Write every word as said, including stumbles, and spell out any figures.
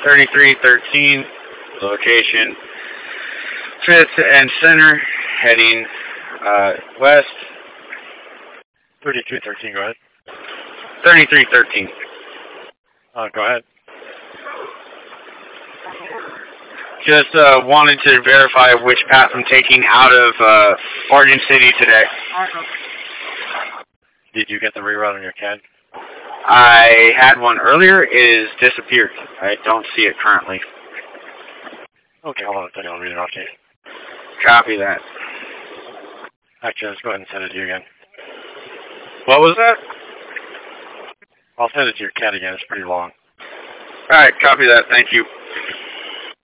thirty-three thirteen, location fifth and center, heading uh, west. thirty-three thirteen, go ahead. thirty-three thirteen. Uh, go ahead. Just uh, wanted to verify which path I'm taking out of uh, Oregon City today. Did you get the reroute on your C A D? I had one earlier. It is disappeared. I don't see it currently. Okay, hold on a second. I'll read it off to you. Copy that. Actually, let's go ahead and send it to you again. What was that? I'll send it to your C A D again. It's pretty long. All right, copy that. Thank you.